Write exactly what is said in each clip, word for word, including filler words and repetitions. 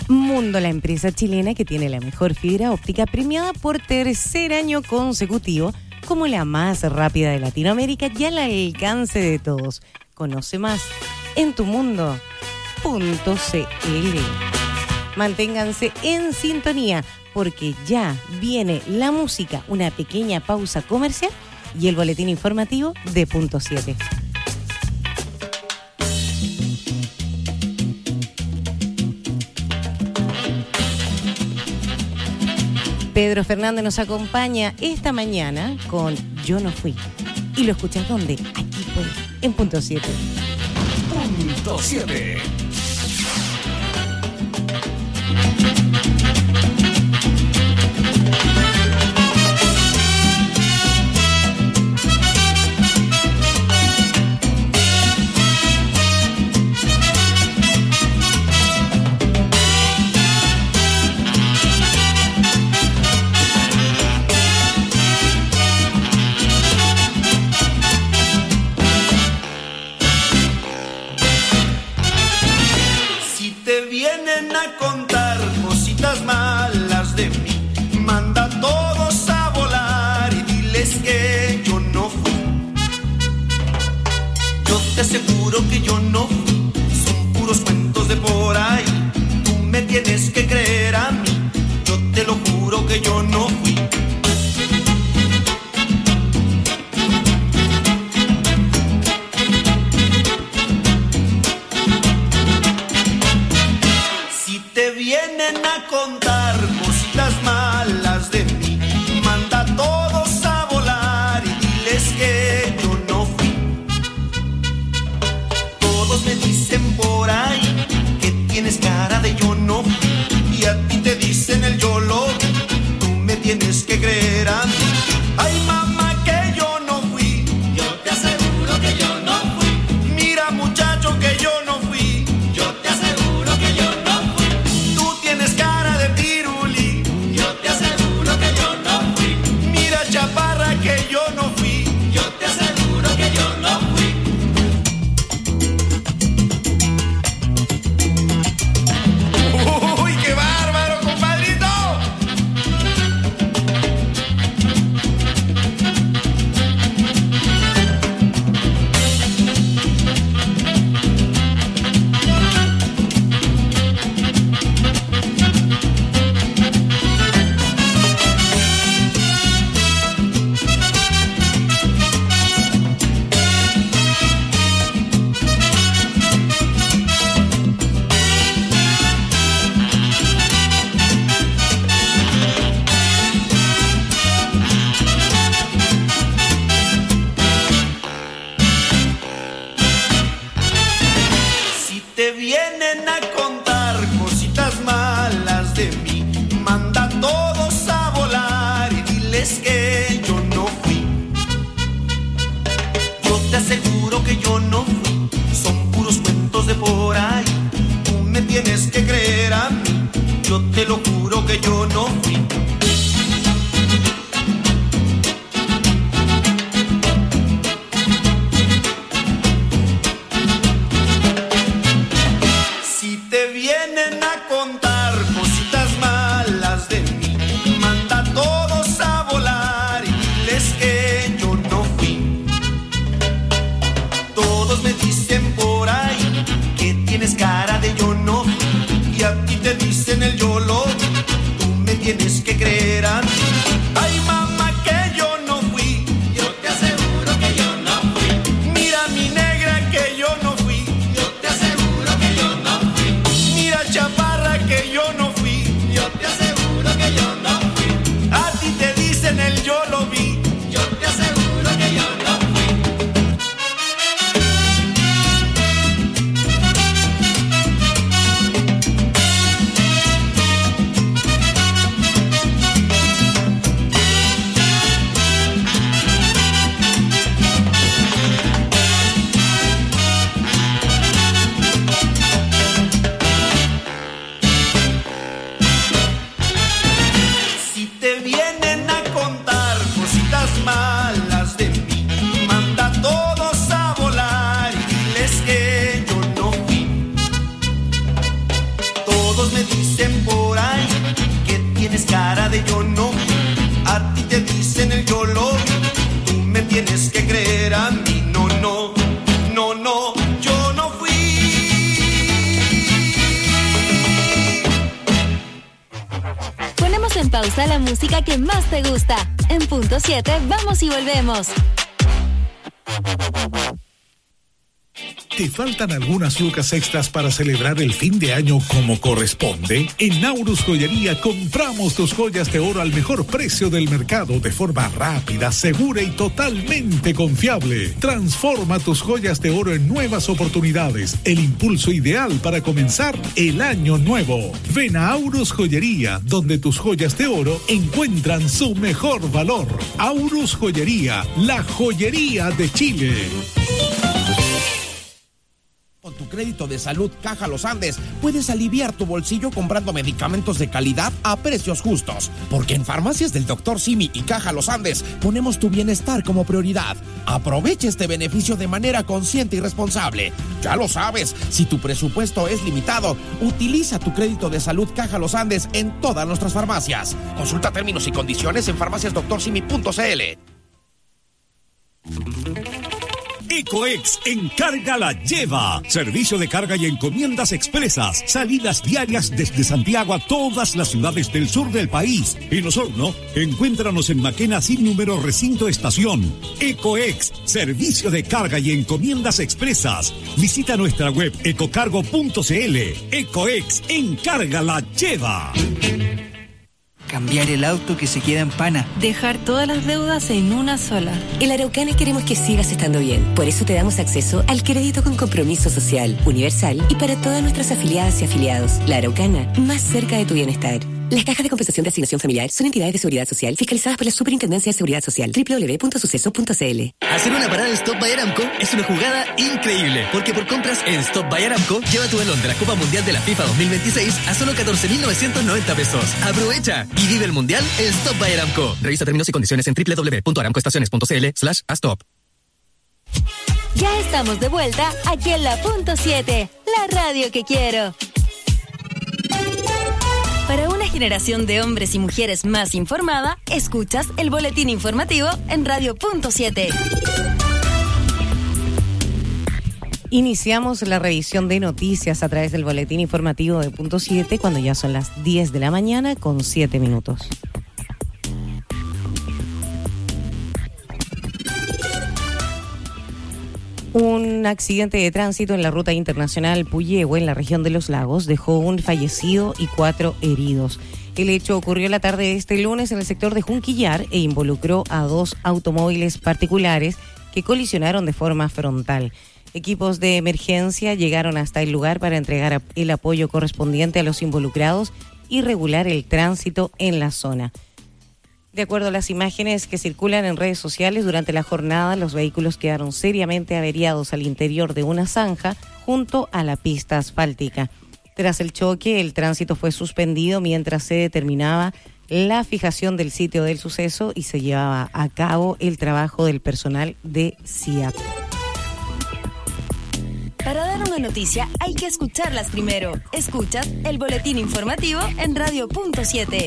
Mundo, la empresa chilena que tiene la mejor fibra óptica, premiada por tercer año consecutivo como la más rápida de Latinoamérica y al alcance de todos. Conoce más en tumundo punto c l. Manténganse en sintonía porque ya viene la música, una pequeña pausa comercial y el boletín informativo de Punto siete. Pedro Fernández nos acompaña esta mañana con Yo no fui. ¿Y lo escuchas dónde? Aquí pues, en Punto siete. Punto siete. Seguro que yo no fui, son puros cuentos de por ahí. Tú me tienes que creer a mí, yo te lo juro que yo no fui. Si te vienen a contar cositas malas de mí, manda a todos a volar y diles que yo no fui. Me dicen por ahí que tienes cara de yo no fui, y a ti te dicen el yo lo vi. Tú me tienes que creer a mí. Ay, mamá, que yo no fui. Yo te aseguro que yo no fui. Mira, muchacho, que yo no fui. Yo te aseguro que yo no fui. Tú tienes cara de pirulí. Yo te aseguro que yo no fui. Mira, chaparra, que yo no fui. Yo te aseguro que yo no fui. Dicen por ahí que tienes cara de yo no. A ti te dicen el yo lo vi. Tú me tienes que creer a mí. No, no, no, no, yo no fui. Ponemos en pausa la música que más te gusta. En punto siete, vamos y volvemos. ¿Te faltan algunas lucas extras para celebrar el fin de año como corresponde? En Naurus Joyería compramos tus joyas de oro al mejor precio del mercado de forma rápida, segura y totalmente confiable. Transforma tus joyas de oro en nuevas oportunidades, el impulso ideal para comenzar el año nuevo. Ven a Aurus Joyería, donde tus joyas de oro encuentran su mejor valor. Aurus Joyería, la joyería de Chile. Con tu crédito de salud Caja Los Andes puedes aliviar tu bolsillo comprando medicamentos de calidad a precios justos. Porque en Farmacias del doctor Simi y Caja Los Andes ponemos tu bienestar como prioridad. Aprovecha este beneficio de manera consciente y responsable. Ya lo sabes, si tu presupuesto es limitado, utiliza tu crédito de salud Caja Los Andes en todas nuestras farmacias. Consulta términos y condiciones en farmacias doctor simi punto c l. Ecoex Encarga la Lleva. Servicio de carga y encomiendas expresas. Salidas diarias desde Santiago a todas las ciudades del sur del país. En Osorno, encuéntranos en Maquena sin número recinto estación. Ecoex, servicio de carga y encomiendas expresas. Visita nuestra web ecocargo punto c l. Ecoex Encarga la Lleva. Cambiar el auto que se queda en pana. Dejar todas las deudas en una sola. En la Araucana queremos que sigas estando bien. Por eso te damos acceso al crédito con compromiso social, universal y para todas nuestras afiliadas y afiliados. La Araucana, más cerca de tu bienestar. Las cajas de compensación de asignación familiar son entidades de seguridad social fiscalizadas por la Superintendencia de Seguridad Social. doble u doble u doble u punto suceso punto c l. Hacer una parada en Stop by Aramco es una jugada increíble, porque por compras en Stop by Aramco, lleva tu balón de la Copa Mundial de la FIFA dos mil veintiséis a solo catorce mil novecientos noventa pesos. Aprovecha y vive el Mundial en Stop by Aramco. Revisa términos y condiciones en doble u doble u doble u punto aramcoestaciones punto c l slash a stop. Ya estamos de vuelta aquí en la punto siete, la radio que quiero. Para una generación de hombres y mujeres más informada, escuchas el boletín informativo en radio punto siete. Iniciamos la revisión de noticias a través del boletín informativo de punto siete cuando ya son las diez de la mañana con siete minutos. Un accidente de tránsito en la ruta internacional Puyehue, en la región de Los Lagos, dejó un fallecido y cuatro heridos. El hecho ocurrió la tarde de este lunes en el sector de Junquillar e involucró a dos automóviles particulares que colisionaron de forma frontal. Equipos de emergencia llegaron hasta el lugar para entregar el apoyo correspondiente a los involucrados y regular el tránsito en la zona. De acuerdo a las imágenes que circulan en redes sociales, durante la jornada los vehículos quedaron seriamente averiados al interior de una zanja junto a la pista asfáltica. Tras el choque, el tránsito fue suspendido mientras se determinaba la fijación del sitio del suceso y se llevaba a cabo el trabajo del personal de C I A P. Para dar una noticia hay que escucharlas primero. Escuchas el boletín informativo en radio punto siete.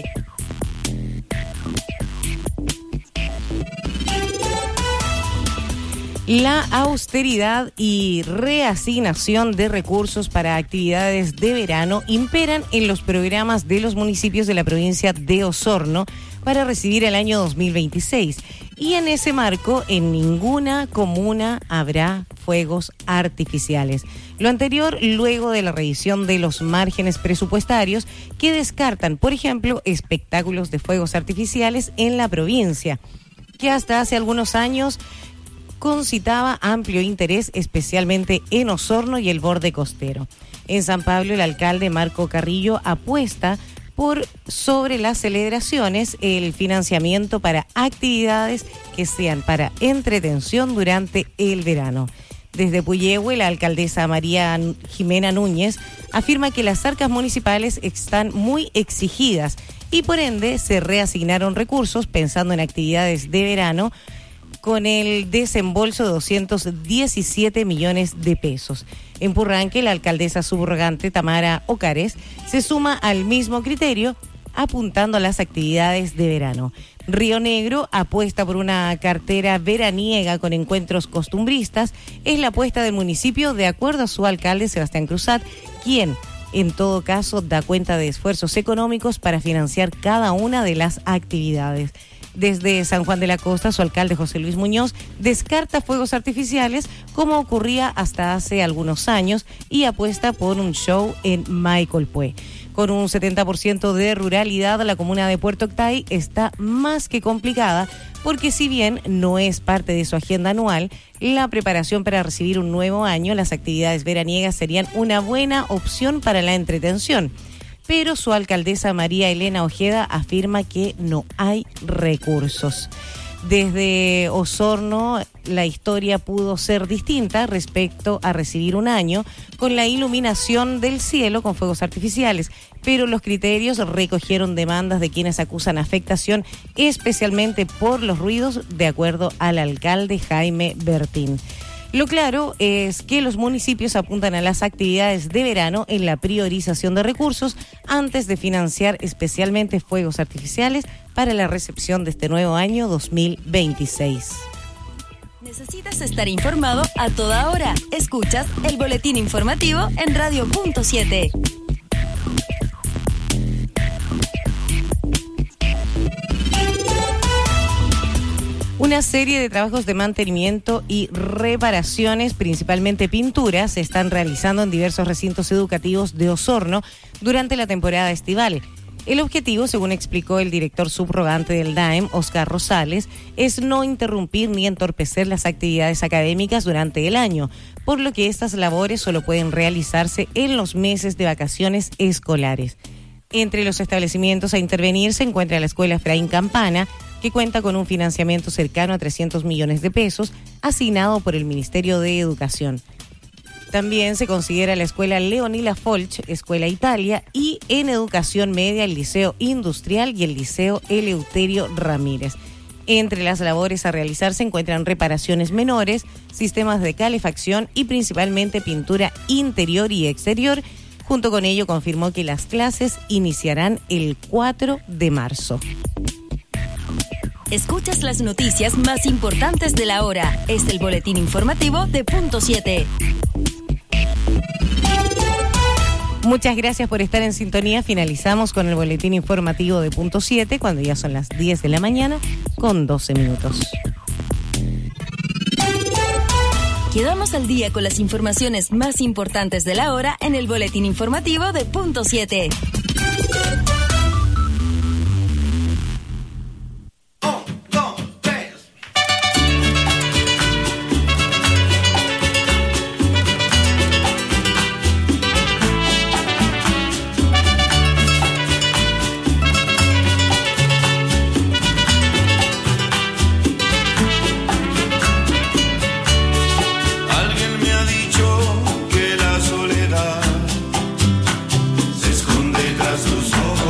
La austeridad y reasignación de recursos para actividades de verano imperan en los programas de los municipios de la provincia de Osorno para recibir el año dos mil veintiséis. Y en ese marco, en ninguna comuna habrá fuegos artificiales. Lo anterior luego de la revisión de los márgenes presupuestarios que descartan, por ejemplo, espectáculos de fuegos artificiales en la provincia, que hasta hace algunos años concitaba amplio interés, especialmente en Osorno y el borde costero. En San Pablo, el alcalde Marco Carrillo apuesta por sobre las celebraciones el financiamiento para actividades que sean para entretención durante el verano. Desde Puyehue, la alcaldesa María Jimena Núñez afirma que las arcas municipales están muy exigidas y por ende se reasignaron recursos pensando en actividades de verano con el desembolso de doscientos diecisiete millones de pesos. En Purranque, la alcaldesa subrogante Tamara Ocares se suma al mismo criterio, apuntando a las actividades de verano. Río Negro apuesta por una cartera veraniega con encuentros costumbristas. Es la apuesta del municipio, de acuerdo a su alcalde Sebastián Cruzat, quien en todo caso da cuenta de esfuerzos económicos para financiar cada una de las actividades. Desde San Juan de la Costa, su alcalde José Luis Muñoz descarta fuegos artificiales como ocurría hasta hace algunos años y apuesta por un show en Maicolpué. Con un setenta por ciento de ruralidad, la comuna de Puerto Octay está más que complicada porque si bien no es parte de su agenda anual, la preparación para recibir un nuevo año, las actividades veraniegas serían una buena opción para la entretención. Pero su alcaldesa María Elena Ojeda afirma que no hay recursos. Desde Osorno, la historia pudo ser distinta respecto a recibir un año con la iluminación del cielo con fuegos artificiales, pero los criterios recogieron demandas de quienes acusan afectación, especialmente por los ruidos, de acuerdo al alcalde Jaime Bertín. Lo claro es que los municipios apuntan a las actividades de verano en la priorización de recursos antes de financiar especialmente fuegos artificiales para la recepción de este nuevo año dos mil veintiséis. Necesitas estar informado a toda hora. Escuchas el boletín informativo en Radio Punto siete. Una serie de trabajos de mantenimiento y reparaciones, principalmente pinturas, se están realizando en diversos recintos educativos de Osorno durante la temporada estival. El objetivo, según explicó el director subrogante del D A E M, Oscar Rosales, es no interrumpir ni entorpecer las actividades académicas durante el año, por lo que estas labores solo pueden realizarse en los meses de vacaciones escolares. Entre los establecimientos a intervenir se encuentra la Escuela Efraín Campana, que cuenta con un financiamiento cercano a trescientos millones de pesos asignado por el Ministerio de Educación. También se considera la Escuela Leonila Folch, Escuela Italia, y en Educación Media el Liceo Industrial y el Liceo Eleuterio Ramírez. Entre las labores a realizar se encuentran reparaciones menores, sistemas de calefacción y principalmente pintura interior y exterior. Junto con ello confirmó que las clases iniciarán el cuatro de marzo. Escuchas las noticias más importantes de la hora. Es el boletín informativo de Punto siete. Muchas gracias por estar en sintonía. Finalizamos con el boletín informativo de Punto siete cuando ya son las diez de la mañana con doce minutos. Quedamos al día con las informaciones más importantes de la hora en el boletín informativo de Punto siete. Se esconde tras sus ojos.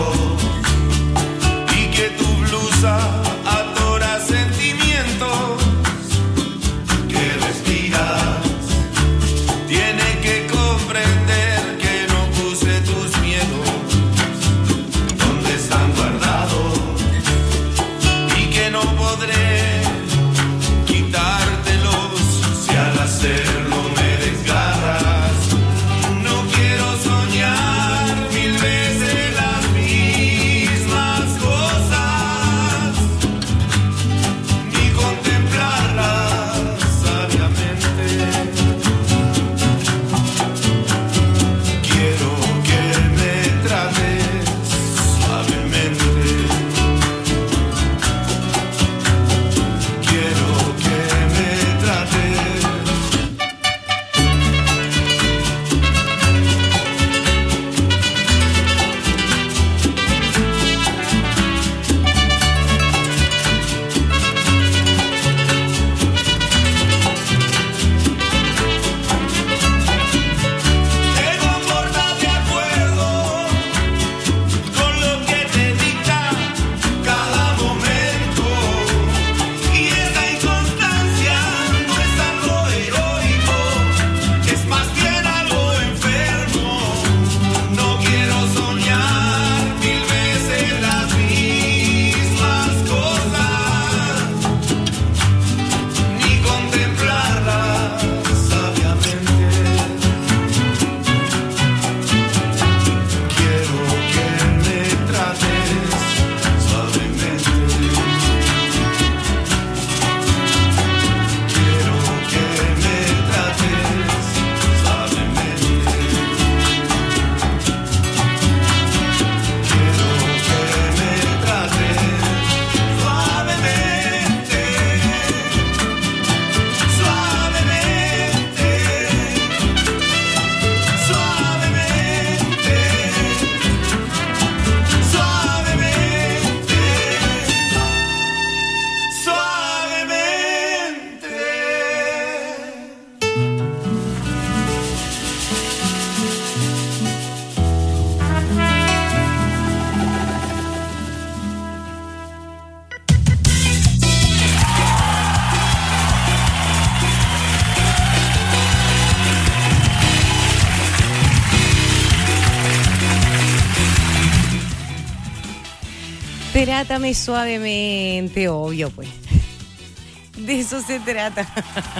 Trátame suavemente, obvio, pues. De eso se trata.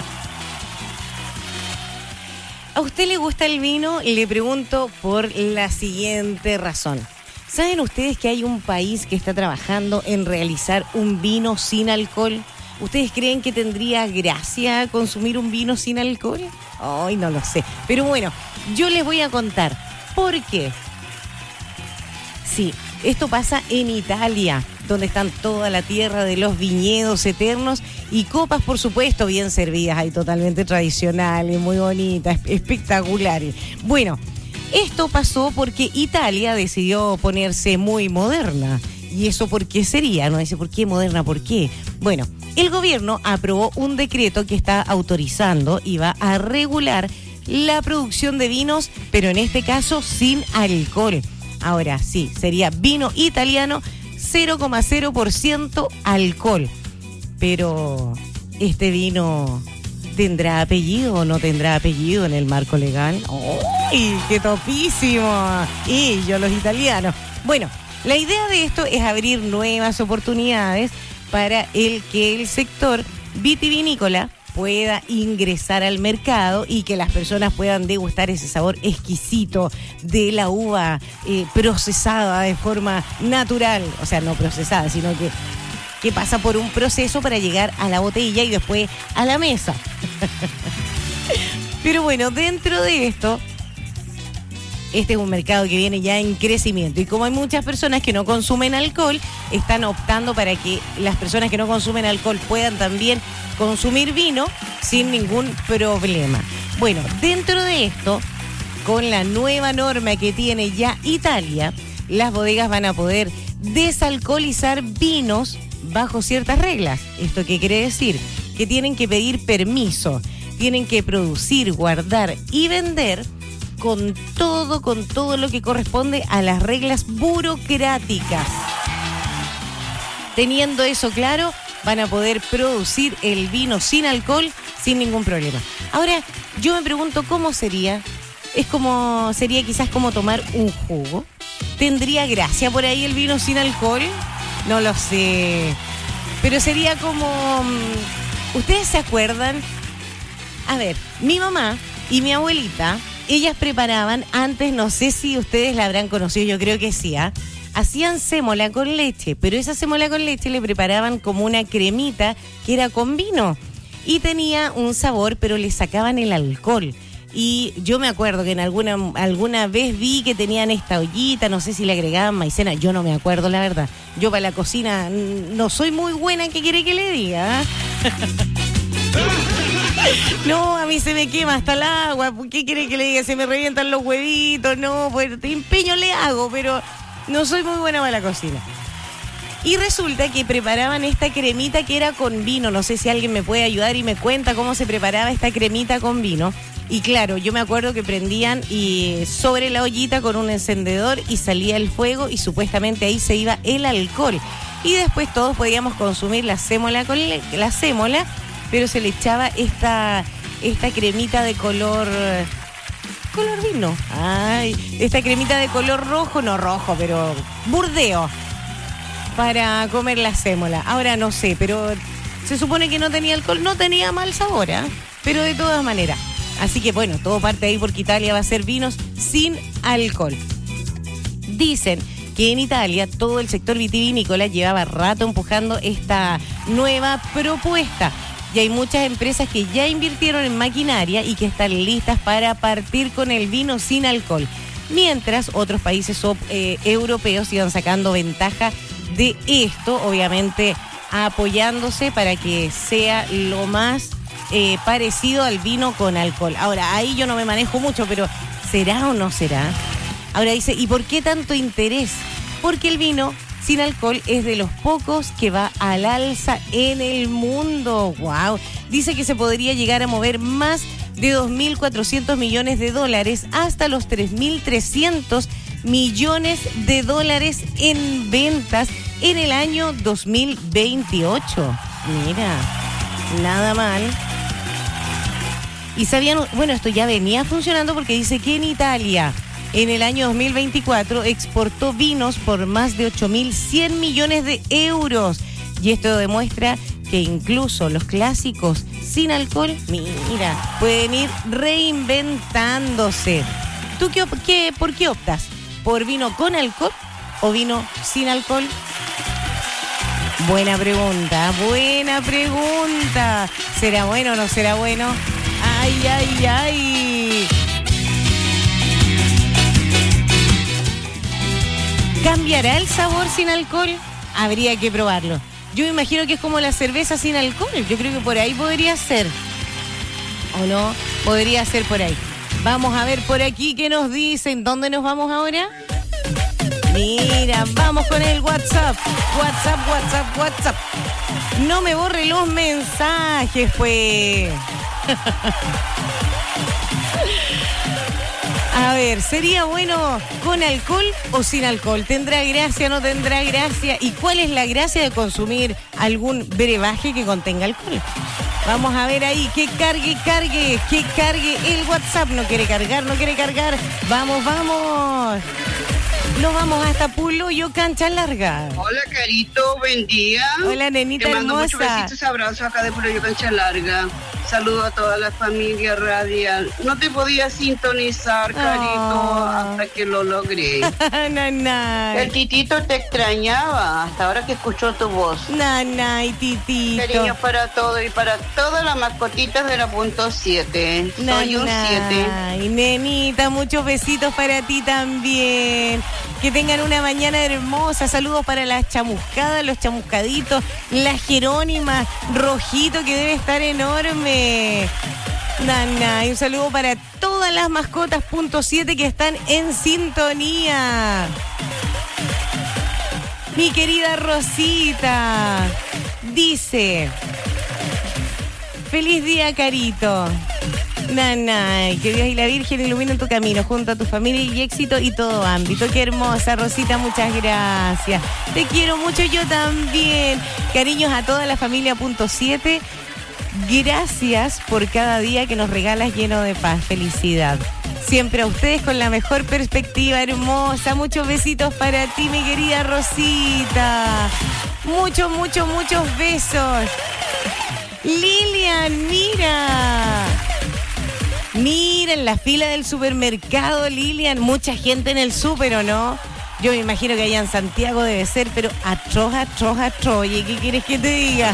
¿A usted le gusta el vino? Le pregunto por la siguiente razón. ¿Saben ustedes que hay un país que está trabajando en realizar un vino sin alcohol? ¿Ustedes creen que tendría gracia consumir un vino sin alcohol? Ay, no lo sé. Pero bueno, yo les voy a contar por qué. Sí, esto pasa en Italia, donde están toda la tierra de los viñedos eternos y copas, por supuesto, bien servidas, ahí totalmente tradicionales, muy bonitas, espectaculares. Bueno, esto pasó porque Italia decidió ponerse muy moderna. ¿Y eso por qué sería? No dice, ¿por qué moderna? ¿Por qué? Bueno, el gobierno aprobó un decreto que está autorizando y va a regular la producción de vinos, pero en este caso sin alcohol. Ahora sí, sería vino italiano, cero coma cero por ciento alcohol. Pero, ¿este vino tendrá apellido o no tendrá apellido en el marco legal? ¡Uy, qué topísimo! Y yo los italianos. Bueno, la idea de esto es abrir nuevas oportunidades para el que el sector vitivinícola pueda ingresar al mercado y que las personas puedan degustar ese sabor exquisito de la uva eh, procesada de forma natural, o sea, no procesada, sino que, que pasa por un proceso para llegar a la botella y después a la mesa. Pero bueno, dentro de esto, este es un mercado que viene ya en crecimiento y como hay muchas personas que no consumen alcohol, están optando para que las personas que no consumen alcohol puedan también consumir vino sin ningún problema. Bueno, dentro de esto, con la nueva norma que tiene ya Italia, las bodegas van a poder desalcoholizar vinos bajo ciertas reglas. ¿Esto qué quiere decir? Que tienen que pedir permiso, tienen que producir, guardar y vender con todo, con todo lo que corresponde a las reglas burocráticas. Teniendo eso claro, van a poder producir el vino sin alcohol sin ningún problema. Ahora, yo me pregunto cómo sería. Es como, sería quizás como tomar un jugo. ¿Tendría gracia por ahí el vino sin alcohol? No lo sé. Pero sería como... ¿Ustedes se acuerdan? A ver, mi mamá y mi abuelita, ellas preparaban antes, no sé si ustedes la habrán conocido, yo creo que sí, ¿eh? Hacían sémola con leche, pero esa sémola con leche le preparaban como una cremita que era con vino y tenía un sabor, pero le sacaban el alcohol. Y yo me acuerdo que en alguna alguna vez vi que tenían esta ollita, no sé si le agregaban maicena, yo no me acuerdo la verdad. Yo para la cocina no soy muy buena, ¿qué quiere que le diga? No, a mí se me quema hasta el agua, ¿qué quiere que le diga? Se me revientan los huevitos, no, pues de empeño le hago, pero no soy muy buena para la cocina. Y resulta que preparaban esta cremita que era con vino, no sé si alguien me puede ayudar y me cuenta cómo se preparaba esta cremita con vino. Y claro, yo me acuerdo que prendían y sobre la ollita con un encendedor y salía el fuego y supuestamente ahí se iba el alcohol. Y después todos podíamos consumir la sémola con le- la sémola, pero se le echaba esta, esta cremita de color... color vino. Ay, esta cremita de color rojo, no rojo, pero burdeo, para comer la sémola. Ahora no sé, pero se supone que no tenía alcohol, no tenía mal sabor, ¿eh? Pero de todas maneras. Así que bueno, todo parte ahí porque Italia va a hacer vinos sin alcohol. Dicen que en Italia todo el sector vitivinícola llevaba rato empujando esta nueva propuesta. Y hay muchas empresas que ya invirtieron en maquinaria y que están listas para partir con el vino sin alcohol. Mientras otros países eh, europeos iban sacando ventaja de esto, obviamente apoyándose para que sea lo más eh, parecido al vino con alcohol. Ahora, ahí yo no me manejo mucho, pero ¿será o no será? Ahora dice, ¿y por qué tanto interés? Porque el vino sin alcohol es de los pocos que va al alza en el mundo. ¡Wow! Dice que se podría llegar a mover más de dos mil cuatrocientos millones de dólares hasta los tres mil trescientos millones de dólares en ventas en el año dos mil veintiocho. Mira, nada mal. Y sabían, bueno, esto ya venía funcionando porque dice que en Italia en el año dos mil veinticuatro exportó vinos por más de ocho mil cien millones de euros. Y esto demuestra que incluso los clásicos sin alcohol, mira, pueden ir reinventándose. ¿Tú qué, qué, por qué optas? ¿Por vino con alcohol o vino sin alcohol? Buena pregunta, buena pregunta. ¿Será bueno o no será bueno? ¡Ay, ay, ay! ¿Cambiará el sabor sin alcohol? Habría que probarlo. Yo me imagino que es como la cerveza sin alcohol. Yo creo que por ahí podría ser. ¿O no? Podría ser por ahí. Vamos a ver por aquí qué nos dicen. ¿Dónde nos vamos ahora? Mira, vamos con el WhatsApp. WhatsApp, WhatsApp, WhatsApp. No me borre los mensajes, pues. A ver, ¿sería bueno con alcohol o sin alcohol? ¿Tendrá gracia o no tendrá gracia? ¿Y cuál es la gracia de consumir algún brebaje que contenga alcohol? Vamos a ver ahí, que cargue, cargue, que cargue el WhatsApp. No quiere cargar, no quiere cargar. Vamos, vamos. Nos vamos hasta Puloyo, Cancha Larga. Hola, Carito, buen día. Hola, nenita Te mando hermosa. muchos besitos, abrazos acá de Puloyo, Cancha Larga. Saludo a toda la familia radial. No te podía sintonizar, Carito, oh. hasta que lo logré. Nanay. El titito te extrañaba hasta ahora que escuchó tu voz. Nanay, titito. Cariños para todo y para todas las mascotitas de la punto siete. Soy un siete. Ay, nenita, muchos besitos para ti también. Que tengan una mañana hermosa. Saludos para las chamuscadas, los chamuscaditos, la Jerónima, Rojito, que debe estar enorme. Nana, y un saludo para todas las mascotas punto siete que están en sintonía. Mi querida Rosita dice: feliz día, Carito. Nanay, que Dios y la Virgen iluminen tu camino junto a tu familia y éxito y todo ámbito. Qué hermosa, Rosita, muchas gracias. Te quiero mucho, yo también. Cariños a toda la familia punto siete. Gracias por cada día que nos regalas lleno de paz, felicidad. Siempre a ustedes con la mejor perspectiva, hermosa. Muchos besitos para ti, mi querida Rosita. Muchos, muchos, muchos besos. Lilian, mira. Mira, en la fila del supermercado, Lilian, mucha gente en el súper, ¿o no? Yo me imagino que allá en Santiago debe ser, pero atroz, atroz, atroz. Oye, ¿qué quieres que te diga?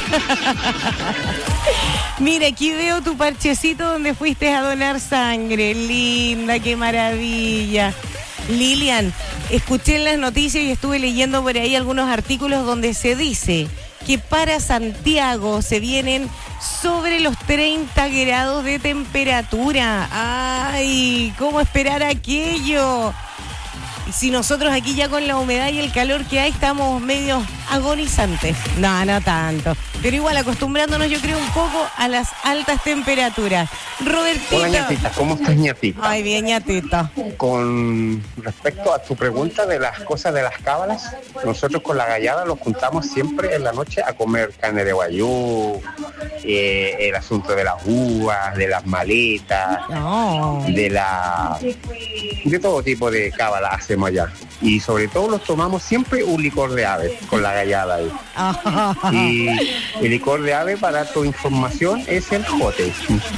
Mira, aquí veo tu parchecito donde fuiste a donar sangre. Linda, qué maravilla. Lilian, escuché en las noticias y estuve leyendo por ahí algunos artículos donde se dice que para Santiago se vienen sobre los treinta grados de temperatura. ¡Ay! ¿Cómo esperar aquello? Y si nosotros aquí ya con la humedad y el calor que hay estamos medio agonizantes. No, no tanto. Pero igual acostumbrándonos, yo creo, un poco a las altas temperaturas. Robertito. Hola, ñatita. ¿Cómo estás, ñatita? Ay, bien, ñatita. Con respecto a tu pregunta de las cosas de las cábalas, nosotros con la gallada los juntamos siempre en la noche a comer carne de guayú, eh, el asunto de las uvas, de las maletas, no. de la... de todo tipo de cábalas hacemos allá. Y sobre todo los tomamos siempre un licor de ave con la gallada ahí. Y el licor de ave, para tu información, es el jote.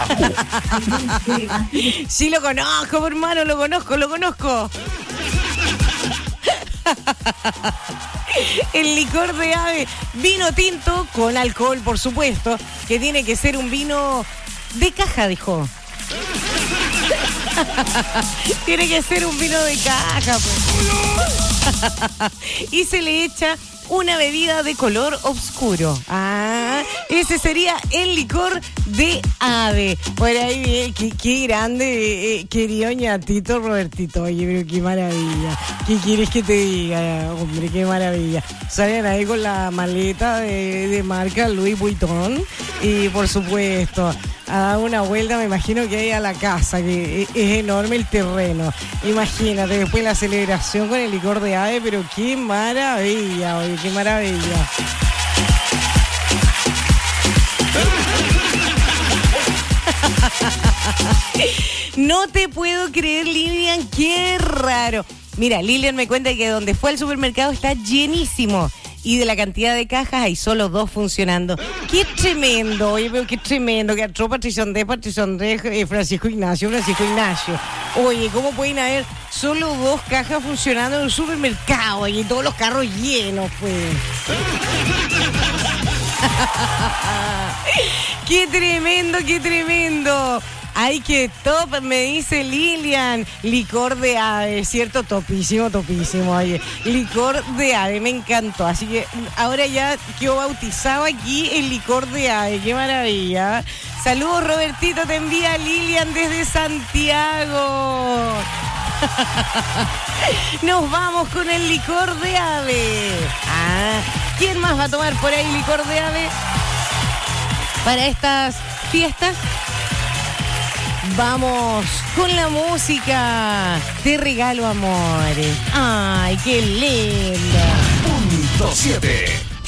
Sí, lo conozco, hermano, lo conozco, lo conozco. El licor de ave, vino tinto con alcohol, por supuesto, que tiene que ser un vino de caja, dijo. Tiene que ser un vino de caja, pues. Y se le echa una bebida de color oscuro. Ah, ese sería el licor de ave. Por ahí, bien, qué, qué grande, eh, querido ñatito Robertito. Oye, pero qué maravilla. ¿Qué quieres que te diga, hombre? Qué maravilla. Salen ahí con la maleta de, de marca Louis Vuitton. Y por supuesto, a dar una vuelta, me imagino que hay a la casa, que es, es enorme el terreno. Imagínate, después la celebración con el licor de ave, pero qué maravilla, oye, qué maravilla. No te puedo creer, Lilian, qué raro. Mira, Lilian me cuenta que donde fue al supermercado está llenísimo. Y de la cantidad de cajas hay solo dos funcionando. ¡Qué tremendo! Oye, pero qué tremendo. Que entró Patricio Andrés, Patricio Andrés, eh, Francisco Ignacio, Francisco Ignacio. Oye, ¿cómo pueden haber solo dos cajas funcionando en un supermercado? Y todos los carros llenos, pues. ¡Qué tremendo, qué tremendo! Ay, qué top, me dice Lilian. Licor de ave, ¿cierto? Topísimo, topísimo. Oye, licor de ave, me encantó. Así que ahora ya quedó bautizado aquí el licor de ave. ¡Qué maravilla! Saludos, Robertito, te envía Lilian desde Santiago. Nos vamos con el licor de ave. Ah, ¿quién más va a tomar por ahí licor de ave para estas fiestas? Vamos con la música. Te regalo amores. Ay, qué linda. Punto siete.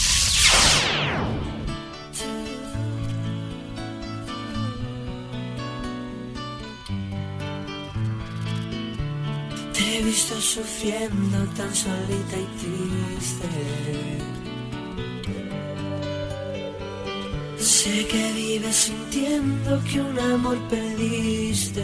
Te he visto sufriendo tan solita y triste. Sé que vives sintiendo que un amor perdiste.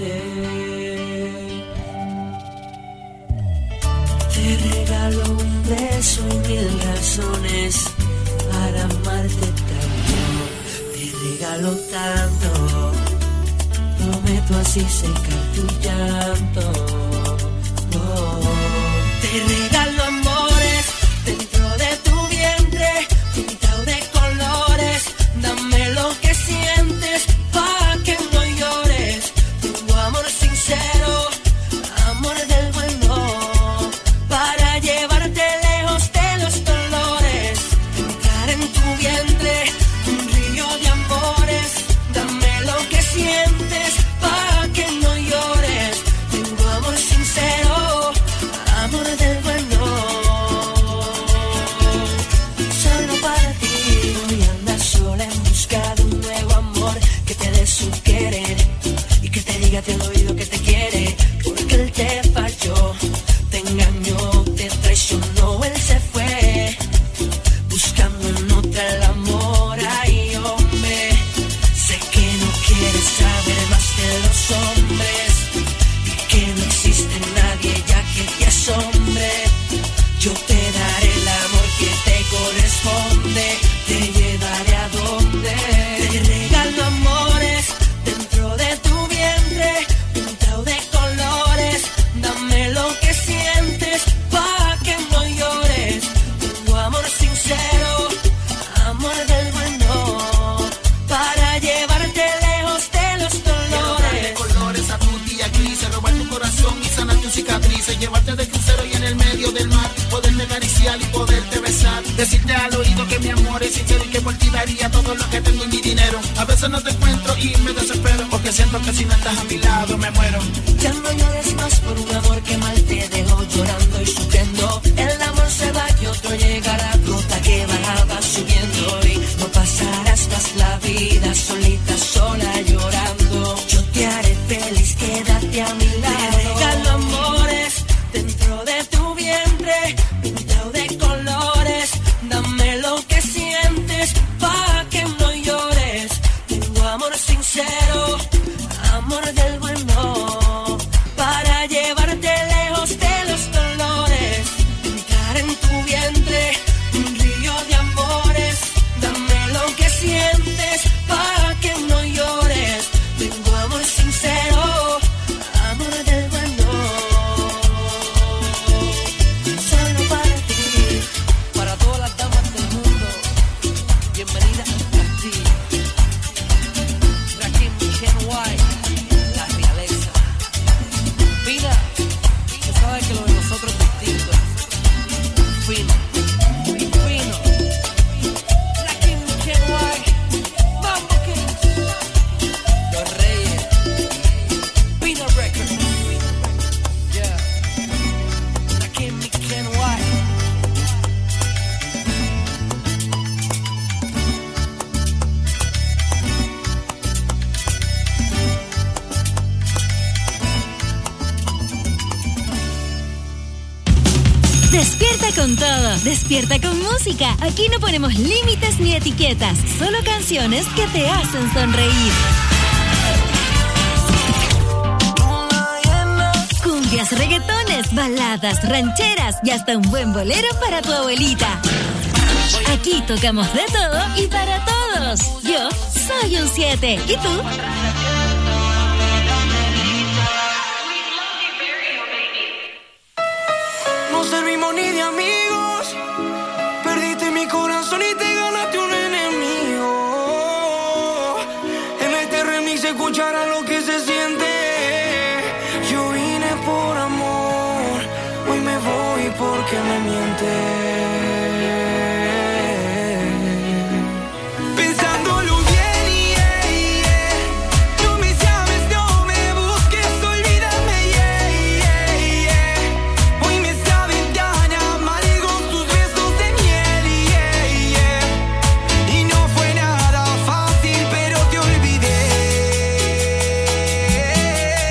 Te regalo un beso y mil razones para amarte tanto. Te regalo tanto, prometo así secar tu llanto. Oh. Te regalo amores dentro de tu vientre, pintado de colores. Dame lo que sientes pa' que no llores. Tengo amor sincero, amor del bueno, para llevarte lejos de los dolores. Entrar en tu vientre, un río de amores. Dame lo que sientes pa' que no llores. Tengo amor sincero, amor del bueno, solo para ti. Hoy andas sola en busca de un nuevo amor que te dé su querer y que te diga al oído que te quiere, porque él te falló, te engañó, te traicionó, él se fue buscando en otra el amor. Ay, hombre, sé que no quieres saber más de los hombres y que no existe nadie ya que ya es hombre. Yo te daré el amor que te corresponde, te llevaré a donde. Te regalo amores dentro de tu vientre, pintado de colores. Dame lo que sientes pa' que no llores. Tengo amor sincero, amor del bueno, para llevarte lejos de los dolores. Colores a tu día gris, robar tu corazón y sanar tu cicatriz, llevarte de crucero y en el medio del mar, poderte acariciar y poderte besar, decirte al oído que mi amor es sincero y que por ti daría todo lo que tengo y mi dinero. A veces no te encuentro y me desespero, porque siento que si no estás a mi lado me muero. Ya no llores más por un amor que mal te dejó llorando y sufriendo. El amor se va y otro llegará, gota que bajaba subiendo, y no pasarás más la vida solita, sola llorando. Yo te haré feliz, quédate a mi lado. Te regalo amores dentro de tu vientre, pintado de colores. Dame lo que sientes pa' que no llores. Tengo amor sincero, amor del bueno, para llevarte lejos de los dolores. Entrar en tu vientre, un río de amores. Dame lo que sientes pa' que no llores. Tengo amor sincero, amor del bueno, solo para ti. Para todas las damas del mundo, bienvenida a ti. Rakim Ken White, la realeza. Pina, tú sabes que lo de nosotros es distinto. Fino, fino. Rakim Ken White, Mambo King, Los Reyes, Pina Records. Yeah. Rakim Ken White. Despierta con todo, despierta con música. Aquí no ponemos límites ni etiquetas, solo canciones que te hacen sonreír. Cumbias, reggaetones, baladas, rancheras y hasta un buen bolero para tu abuelita. Aquí tocamos de todo y para todos. Yo soy un siete. ¿Y tú? No servimos ni de amigos. Perdiste mi corazón y te ganaste un enemigo. En este remix se escuchará lo que se siente. Yo vine por amor, hoy me voy porque me mientes.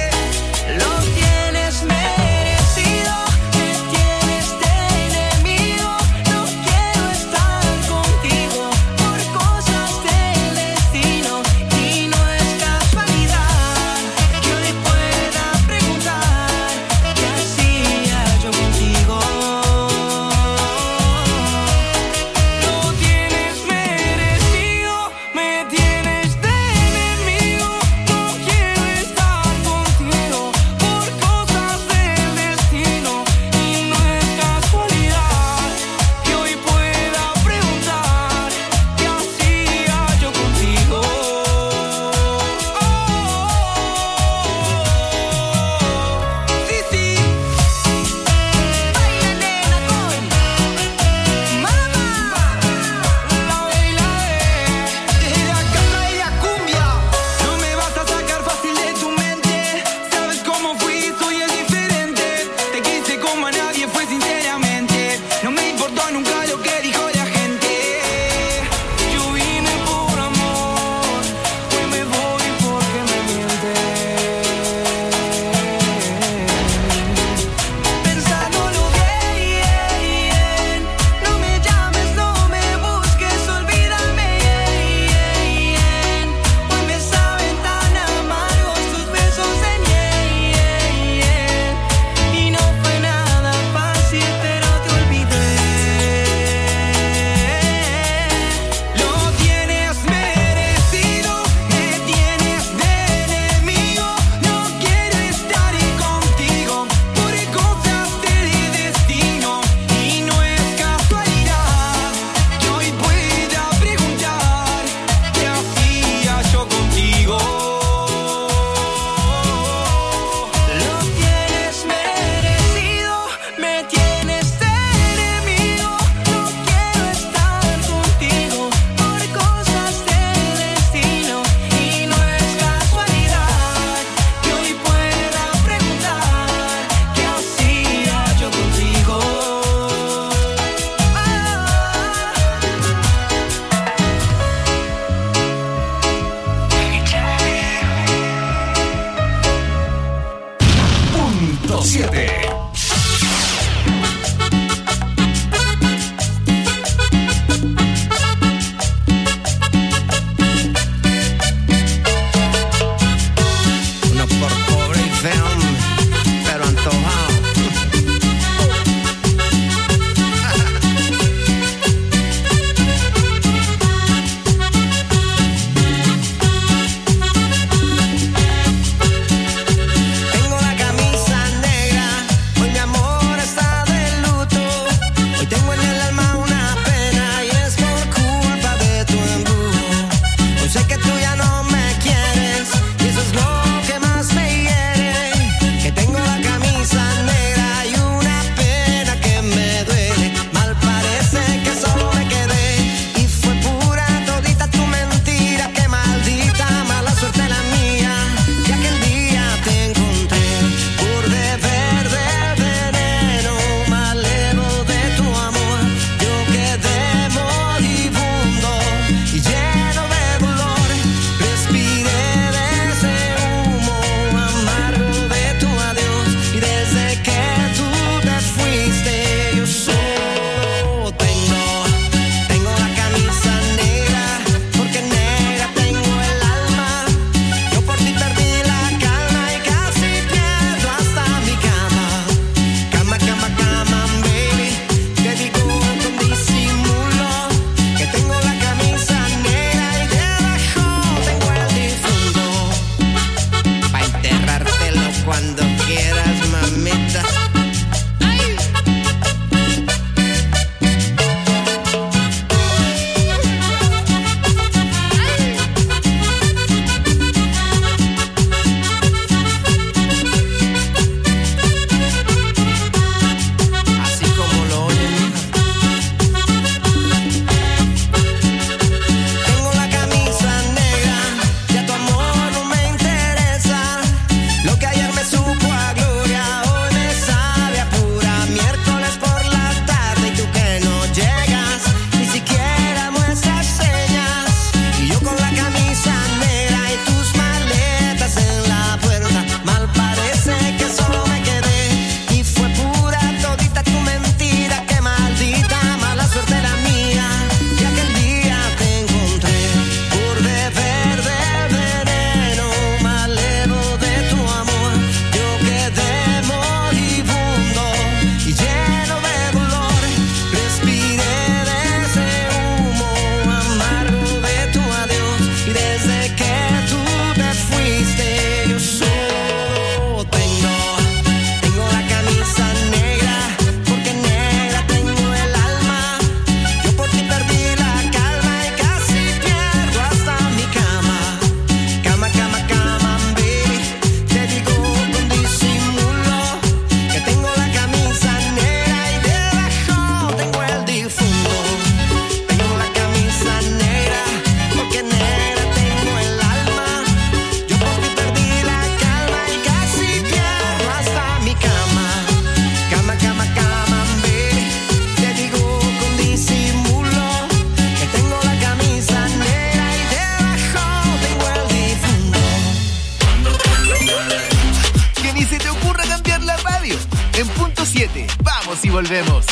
Lo tienes merecido, me tienes de enemigo. volvemos.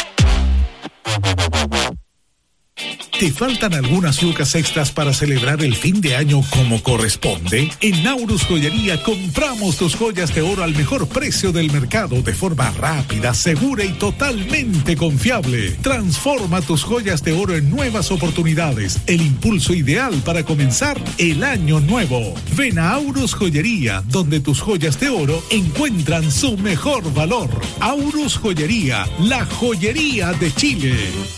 ¿Te faltan algunas lucas extras para celebrar el fin de año como corresponde? En Naurus Joyería compramos tus joyas de oro al mejor precio del mercado de forma rápida, segura y totalmente confiable. Transforma tus joyas de oro en nuevas oportunidades, el impulso ideal para comenzar el año nuevo. Ven a Aurus Joyería, donde tus joyas de oro encuentran su mejor valor. Aurus Joyería, la joyería de Chile.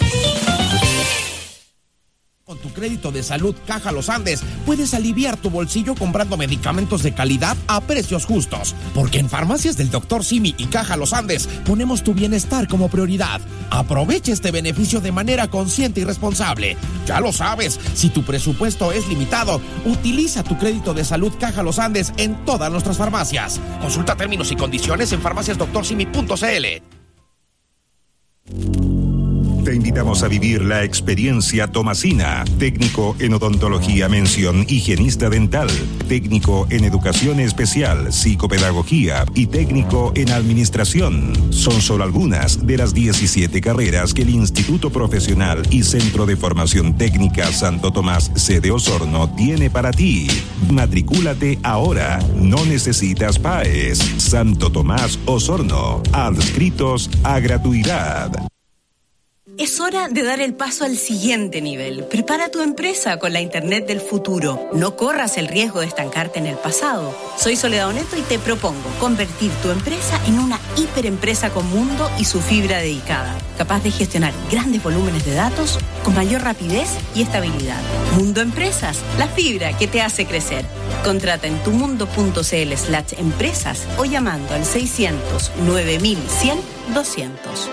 Con tu crédito de salud Caja Los Andes, puedes aliviar tu bolsillo comprando medicamentos de calidad a precios justos. Porque en Farmacias del doctor Simi y Caja Los Andes ponemos tu bienestar como prioridad. Aprovecha este beneficio de manera consciente y responsable. Ya lo sabes, si tu presupuesto es limitado, utiliza tu crédito de salud Caja Los Andes en todas nuestras farmacias. Consulta términos y condiciones en farmacias doctor simi punto c l. Te invitamos a vivir la experiencia Tomasina, técnico en odontología mención higienista dental, técnico en educación especial, psicopedagogía y técnico en administración. Son solo algunas de las diecisiete carreras que el Instituto Profesional y Centro de Formación Técnica Santo Tomás sede Osorno tiene para ti. Matricúlate ahora, no necesitas P A E S. Santo Tomás Osorno, adscritos a gratuidad. Es hora de dar el paso al siguiente nivel. Prepara tu empresa con la Internet del futuro. No corras el riesgo de estancarte en el pasado. Soy Soledad Oneto y te propongo convertir tu empresa en una hiperempresa con Mundo y su fibra dedicada, capaz de gestionar grandes volúmenes de datos con mayor rapidez y estabilidad. Mundo Empresas, la fibra que te hace crecer. Contrata en tumundo.cl slash empresas o llamando al seiscientos nueve mil cien doscientos.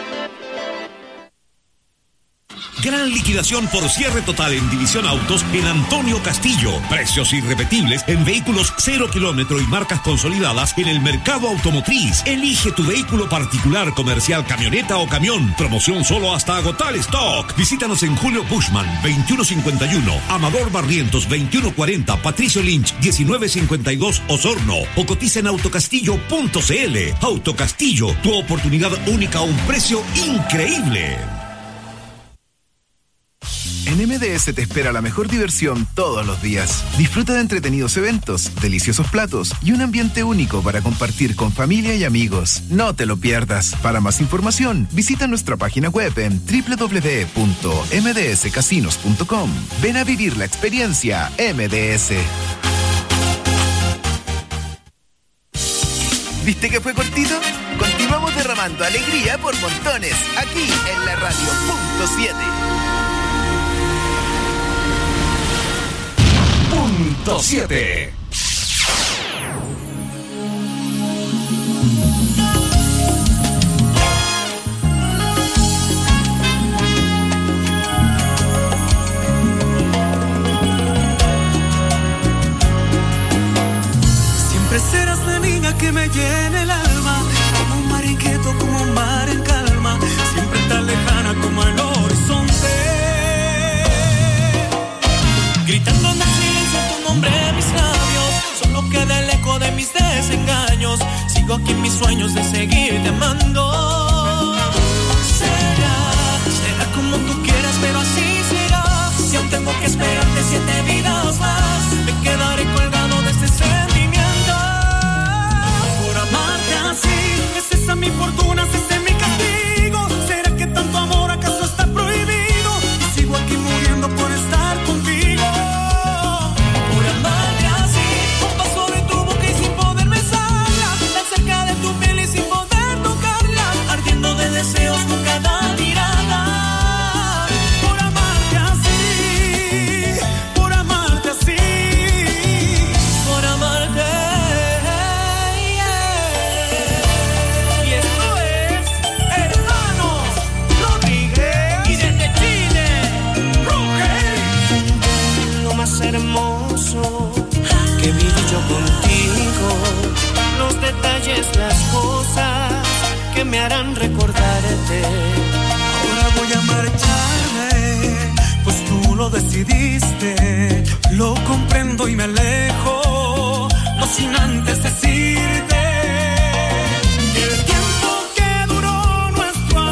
Gran liquidación por cierre total en División Autos en Antonio Castillo. Precios irrepetibles en vehículos cero kilómetro y marcas consolidadas en el mercado automotriz. Elige tu vehículo particular, comercial, camioneta o camión. Promoción solo hasta agotar stock. Visítanos en Julio Bushman, veintiuno cincuenta y uno, Amador Barrientos, veintiuno cuarenta, Patricio Lynch, diecinueve cincuenta y dos, Osorno. O cotiza en autocastillo punto c l. Autocastillo, tu oportunidad única a un precio increíble. En M D S te espera la mejor diversión todos los días. Disfruta de entretenidos eventos, deliciosos platos y un ambiente único para compartir con familia y amigos. No te lo pierdas. Para más información, visita nuestra página web en doble u doble u doble u punto m d s casinos punto com. Ven a vivir la experiencia M D S. ¿Viste que fue cortito? Continuamos derramando alegría por montones, aquí en la radio punto siete. Punto siete. Siempre serás la niña que me llena el alma, como un mar inquieto, como un mar en calma, siempre tan lejana como el horizonte, gritando en el silencio tu nombre en mis labios, solo queda el eco de mis desengaños, sigo aquí en mis sueños de seguirte amando. Será, será como tú quieras, pero así será, si aún tengo que esperarte siete vidas más, me quedaré colgado de este sentimiento, por amarte así, es esa mi fortuna, es este mi castigo, será que tanto amor acaso está prohibido, y sigo aquí muriendo por estar contigo. Deseos con cada mirada, por amarte así, por amarte así, por amarte. Yeah. Y esto es Hermanos Rodríguez y desde Chile, Roque. Lo más hermoso que viví yo contigo, los detalles, las cosas que me harán recordarte. Ahora voy a marcharme, pues tú lo decidiste. Lo comprendo y me alejo, no sin antes decirte que el tiempo que duró nuestro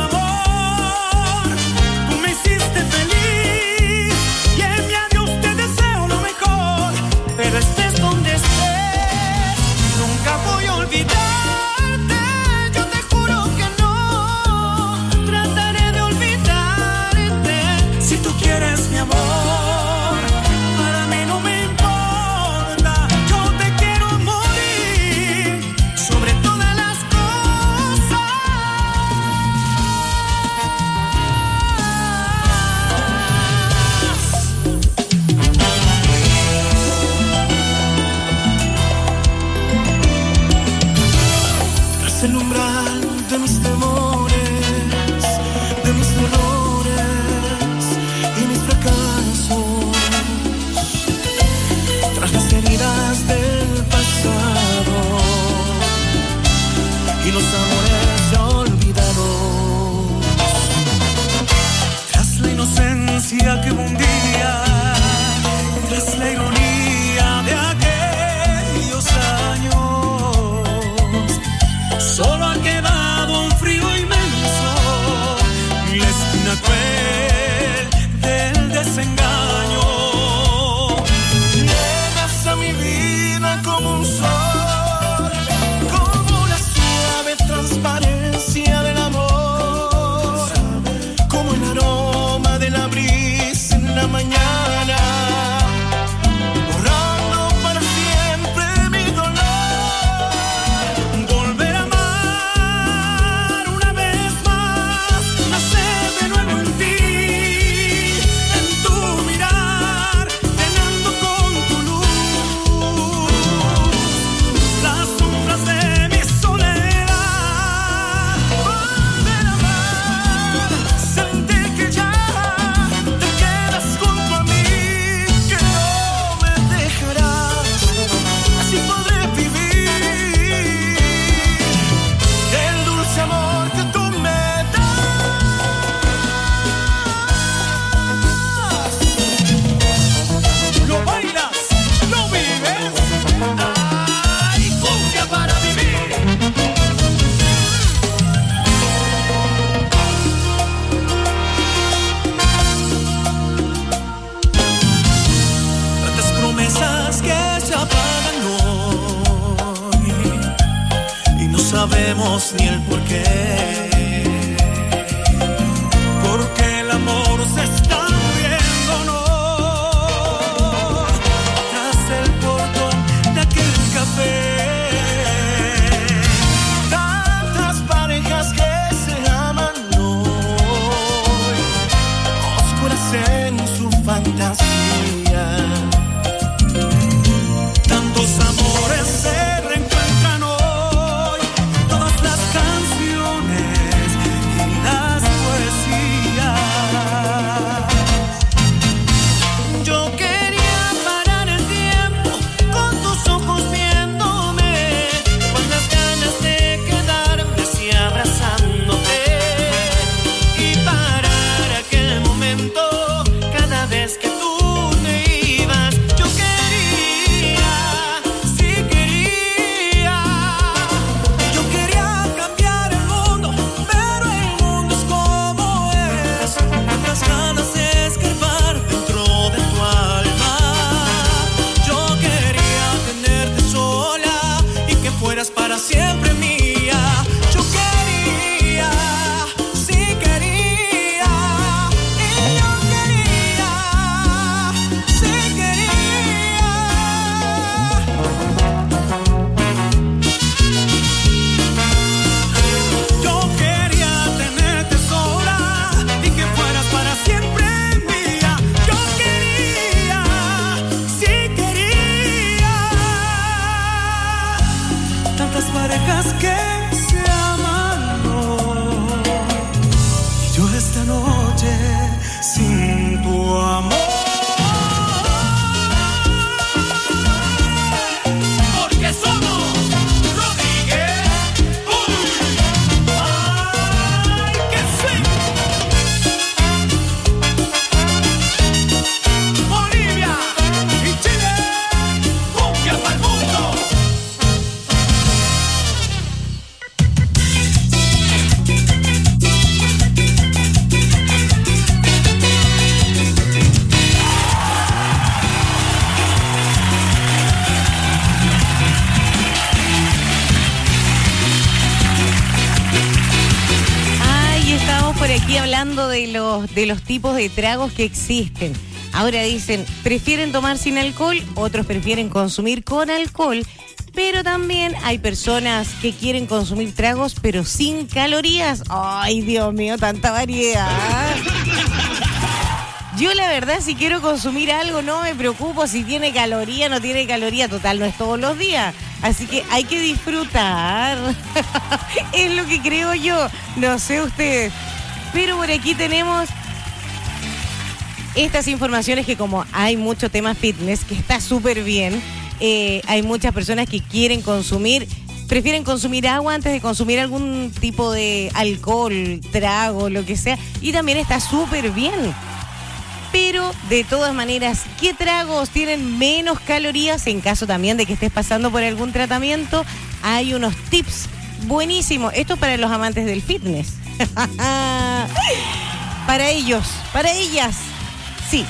sabemos ni el porqué. Porque el amor se está muriendo, no. Tras el portón de aquel café. Tantas parejas que se aman hoy, oscuras en su fantasía. Tantos amores se reencuentran hoy, todas las canciones y las poesías. Yo quería parar el tiempo con tus ojos viéndome, con las ganas de quedarme así abrazándote y parar aquel momento cada vez que tú te ibas. Yo quería, sí quería, yo quería cambiar el mundo, pero el mundo es como es. Tantas ganas de escarbar dentro de tu alma. Yo quería tenerte sola y que fueras para siempre mía. Yo quería, sí quería, y yo quería, sí quería. Yo quería tenerte sola y que fueras para siempre mía. Yo quería, sí quería. Tantas parejas que se aman hoy, y yo esta noche sin tu amor. Porque somos Rodríguez. Uy. Ay, que sí. Bolivia y Chile, cumbia para el mundo. Ay, estamos por aquí hablando de los, de los tipos de tragos que existen. Ahora dicen, prefieren tomar sin alcohol, otros prefieren consumir con alcohol, pero también hay personas que quieren consumir tragos pero sin calorías. Ay, Dios mío, tanta variedad. Yo la verdad, si quiero consumir algo, no me preocupo si tiene caloría, no tiene caloría, total, no es todos los días. Así que hay que disfrutar. Es lo que creo yo, no sé ustedes. Pero por aquí tenemos estas informaciones que como hay mucho tema fitness, que está súper bien, eh, hay muchas personas que quieren consumir, prefieren consumir agua antes de consumir algún tipo de alcohol, trago, lo que sea, y también está súper bien. Pero de todas maneras, ¿qué tragos tienen menos calorías? En caso también de que estés pasando por algún tratamiento, hay unos tips buenísimos. Esto es para los amantes del fitness. Para ellos, para ellas, sí.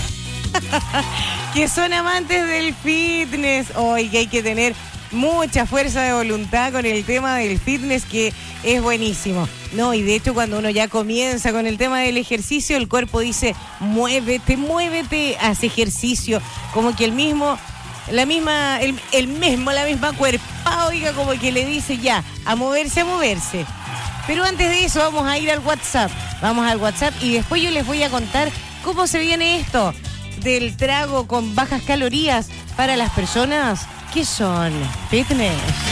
Que son amantes del fitness. Hoy que hay que tener mucha fuerza de voluntad con el tema del fitness, que es buenísimo. No, y de hecho cuando uno ya comienza con el tema del ejercicio, el cuerpo dice, muévete, muévete, haz ejercicio. Como que el mismo, la misma, el, el mismo, la misma cuerpa, oiga, como que le dice ya, a moverse, a moverse. Pero antes de eso vamos a ir al WhatsApp. Vamos al WhatsApp y después yo les voy a contar cómo se viene esto del trago con bajas calorías para las personas que son fitness.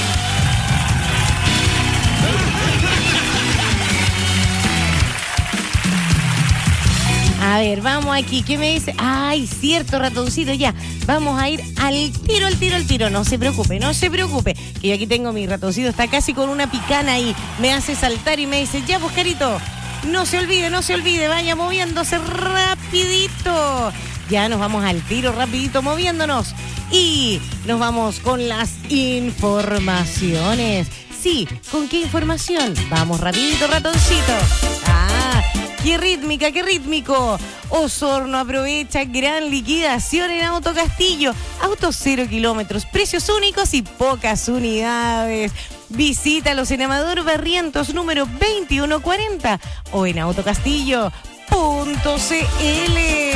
A ver, vamos aquí. ¿Qué me dice? Ay, cierto, ratoncito, ya. Vamos a ir al tiro, al tiro, al tiro. No se preocupe, no se preocupe. Que yo aquí tengo mi ratoncito, está casi con una picana ahí. Me hace saltar y me dice, ya, pues, carito, no se olvide, no se olvide, vaya moviéndose rapidito. Ya nos vamos al tiro, rapidito, moviéndonos. Y nos vamos con las informaciones. Sí, ¿con qué información? Vamos rapidito, ratoncito. Ah, qué rítmica, qué rítmico. Osorno aprovecha gran liquidación en Autocastillo. Autos cero kilómetros, precios únicos y pocas unidades. Visítalos en Amador Barrientos número veintiuno cuarenta o en autocastillo punto c l.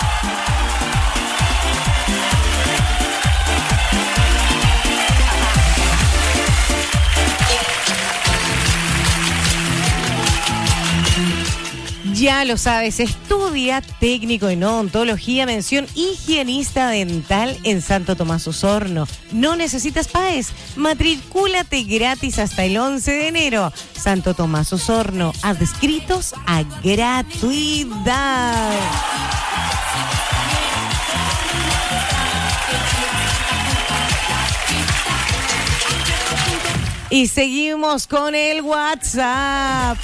Ya lo sabes, estudia técnico en odontología, mención higienista dental en Santo Tomás Osorno. No necesitas P A E S, matricúlate gratis hasta el once de enero. Santo Tomás Osorno, adscritos a gratuidad. Y seguimos con el WhatsApp.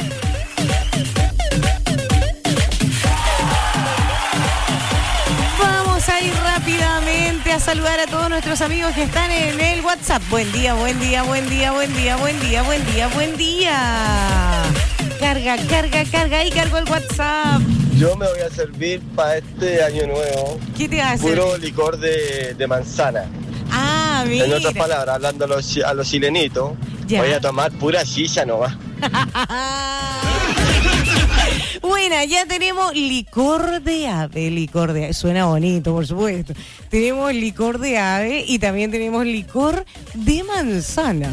Vamos a ir rápidamente a saludar a todos nuestros amigos que están en el WhatsApp. Buen día, buen día, buen día, buen día, buen día, buen día, buen día. Carga, carga, carga y cargo el WhatsApp. Yo me voy a servir para este año nuevo. ¿Qué te vas a hacer? Puro licor de, de manzana. Ah, mira. En otras palabras, hablando a los, a los chilenitos, ya. Voy a tomar pura chicha nomás. Bueno, ya tenemos licor de ave, licor de ave, suena bonito, por supuesto. Tenemos licor de ave y también tenemos licor de manzana.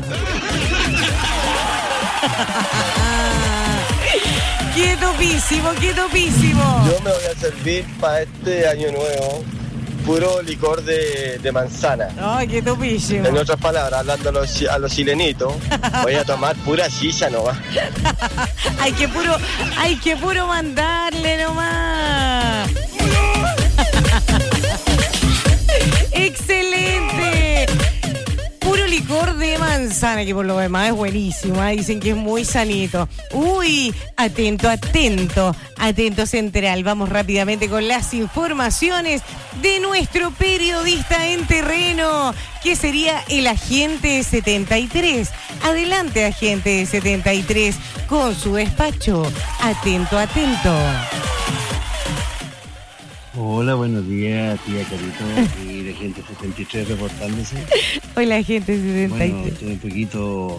¡Qué topísimo, qué topísimo! Yo me voy a servir para este año nuevo puro licor de, de manzana. ¡Ay, qué topísimo! En otras palabras, hablando a los, a los chilenitos, voy a tomar pura chicha nomás. Hay que puro, hay que puro mandarle nomás. ¡Excelente! Puro licor de manzana, que por lo demás es buenísimo, ¿eh? Dicen que es muy sanito. Uy, atento, atento, atento central. Vamos rápidamente con las informaciones de nuestro periodista en terreno, que sería el agente setenta y tres. Adelante, agente setenta y tres, con su despacho. Atento, atento. Hola, buenos días, tía Carito y la gente setenta y tres reportándose. Hola, gente setenta y tres. Bueno, estoy un poquito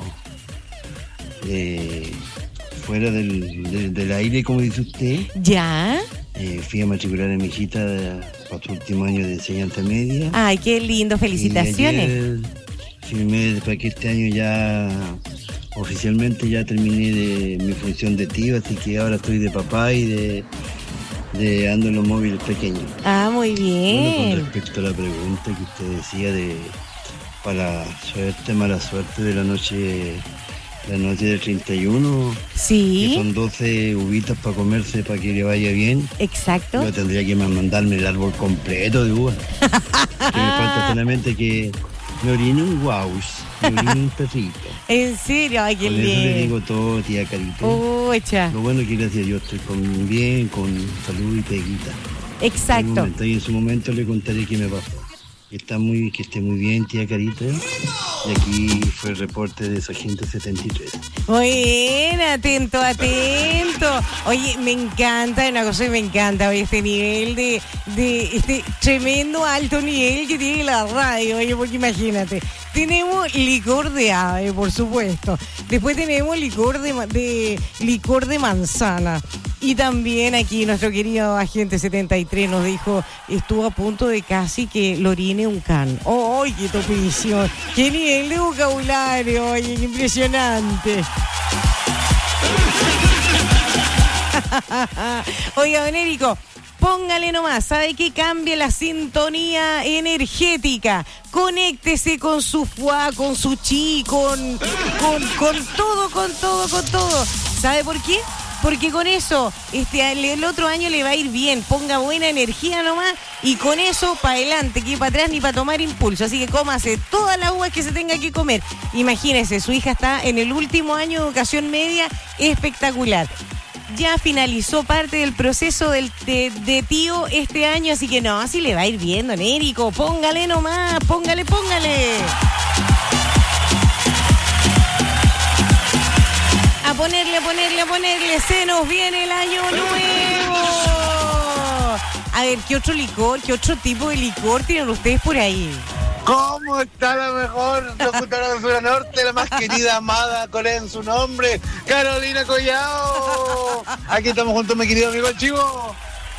eh, fuera del, del, del aire, como dice usted. ¿Ya? Eh, fui a matricular a mi hijita para su último año de enseñanza media. Ay, qué lindo, felicitaciones. Y ayer firmé para que este año ya oficialmente ya terminé de mi función de tío, así que ahora estoy de papá y de... de ando en los móviles pequeños. Ah, muy bien. Bueno, con respecto a la pregunta que usted decía de para suerte, mala suerte de la noche, la noche del treinta y uno. Sí. Que son doce uvitas para comerse para que le vaya bien. Exacto. Yo tendría que mandarme el árbol completo de uvas. Que me falta solamente que me orine un guaus, me orine un perrito. ¿En serio? Ay, qué lindo. Con eso le digo todo, tía Carito. Oh, echa. Lo bueno es que gracias a Dios estoy con bien, con salud y peguita. Exacto. Momento, y en su momento le contaré qué me pasó. Está muy, que esté muy bien, tía Carita. Y aquí fue el reporte de esa gente setenta y tres. Muy bien, atento, atento. Oye, me encanta, una cosa que me encanta, oye, este nivel de, de este tremendo alto nivel que tiene la radio, oye, porque imagínate. Tenemos licor de ave, por supuesto. Después tenemos licor de, de licor de manzana. Y también aquí nuestro querido agente setenta y tres nos dijo, estuvo a punto de casi que lo orine un can. ¡Oh, qué topísimo! ¡Qué nivel de vocabulario! Oye, qué impresionante. Oiga, don Érico, póngale nomás, ¿sabe qué? Cambie la sintonía energética. Conéctese con su fuá, con su chi, con, con, con todo, con todo, con todo. ¿Sabe por qué? Porque con eso, este, el otro año le va a ir bien. Ponga buena energía nomás y con eso para adelante, que para atrás ni para tomar impulso. Así que cómase todas las uvas que se tenga que comer. Imagínese, su hija está en el último año de educación media, espectacular. Ya finalizó parte del proceso del, de, de tío este año, así que no, así le va a ir bien, don Érico. Póngale nomás, póngale, póngale. A ponerle, a ponerle, a ponerle, se nos viene el año nuevo. A ver, ¿qué otro licor, qué otro tipo de licor tienen ustedes por ahí? ¿Cómo está la mejor locutora de Sur Norte, la más querida, amada, con en su nombre, Carolina Collao? Aquí estamos juntos, mi querido amigo el Chivo.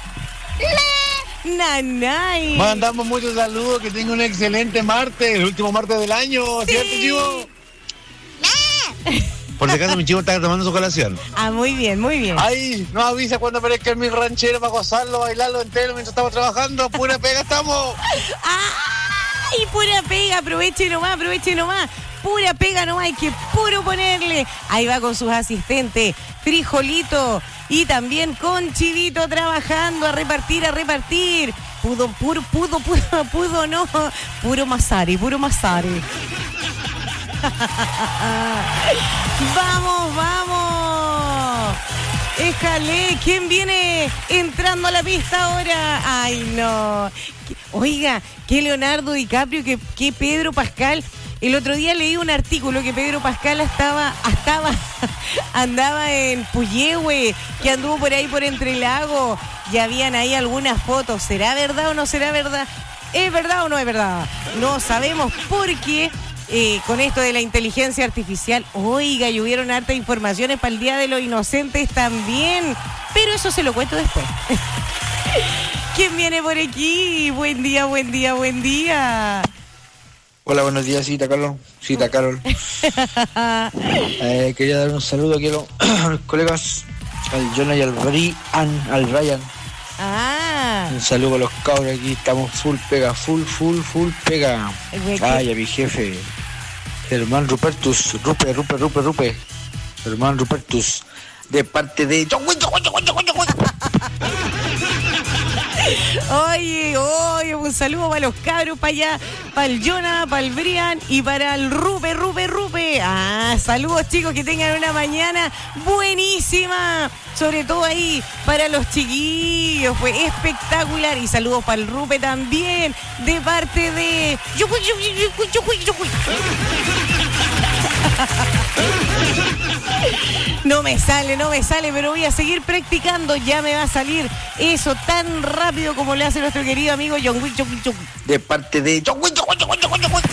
Nanay. Mandamos muchos saludos, que tenga un excelente martes, el último martes del año, sí. ¿Cierto, Chivo? Por si acaso mi Chivo está tomando su colación. Ah, muy bien, muy bien. Ay, nos avisa cuando aparezca el mi ranchero para gozarlo, bailarlo entero mientras estamos trabajando. Pura pega estamos. ¡Ay, pura pega! Aproveche nomás, aproveche nomás. Pura pega nomás, hay que puro ponerle. Ahí va con sus asistentes, Frijolito y también con Chivito trabajando, a repartir, a repartir. Pudo, puro, pudo, pudo, pudo, no. Puro Masari, puro Masari. Vamos, vamos. Éjale, ¿quién viene entrando a la pista ahora? Ay, no. Oiga, que Leonardo DiCaprio, que, que Pedro Pascal. El otro día leí un artículo que Pedro Pascal estaba, estaba andaba en Puyehue, que anduvo por ahí por Entre Lagos, y habían ahí algunas fotos. ¿Será verdad o no será verdad? ¿Es verdad o no es verdad? No sabemos, porque eh, con esto de la inteligencia artificial, oiga, y hubieron hartas informaciones para el Día de los Inocentes también, pero eso se lo cuento después. ¿Quién viene por aquí? Buen día, buen día, buen día. Hola, buenos días, Cita Carol. Cita Carol. eh, quería dar un saludo aquí a los, a los colegas, al Jonah y al Brian, al Ryan. Ah. Un saludo a los cabros, aquí estamos full pega, full, full, full pega. Ay, a mi jefe, Germán Rupertus, Rupe, Rupe, Rupe, Rupe. Germán Rupertus, de parte de... Oye, oye, un saludo para los cabros, para allá, para el Jonah, para el Brian y para el Rupe, Rupe, Rupe. Ah, saludos chicos, que tengan una mañana buenísima, sobre todo ahí para los chiquillos, fue espectacular. Y saludos para el Rupe también, de parte de... No me sale, no me sale, pero voy a seguir practicando. Ya me va a salir eso tan rápido como le hace nuestro querido amigo John Wick, John Wick, John Wick. De parte de John Wick, John Wick, John Wick, John Wick.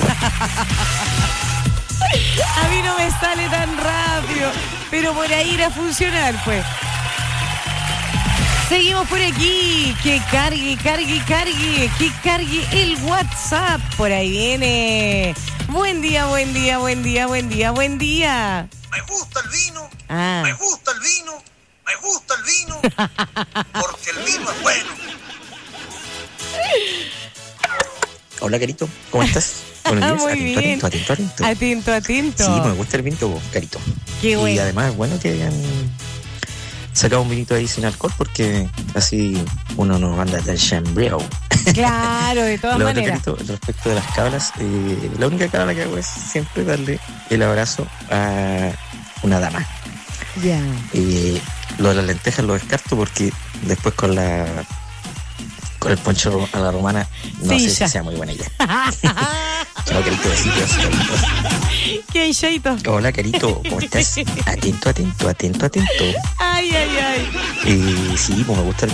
A mí no me sale tan rápido, pero por ahí irá a funcionar, pues. Seguimos por aquí. Que cargue, cargue, cargue. Que cargue el WhatsApp. Por ahí viene. Buen día, buen día, buen día, buen día, buen día. Me gusta el vino. Ah. Me gusta el vino. Me gusta el vino. Porque el vino es bueno. Hola, Carito. ¿Cómo estás? Buenos días. Muy atento, bien. atento, atento, atento. Atento, atento. Sí, me gusta el vinito, Carito. Qué bueno. Y además, bueno, que hayan sacado un vinito ahí sin alcohol, porque así uno no anda tan chambreo. Claro, de todas Lo maneras. otro, Carito, respecto de las cabras, eh, la única cabra que hago es siempre darle el abrazo a una dama. Ya. Eh, lo de las lentejas lo descarto porque después con la con el poncho a la romana no Sí, sé ya. si sea muy buena idea. Chao, Carito, besitos, Carito. ¿Qué hay, Chaito? Hola, Carito, ¿cómo estás? Atento, atento, atento, atento. Ay, ay, ay. Eh, sí, pues me gusta el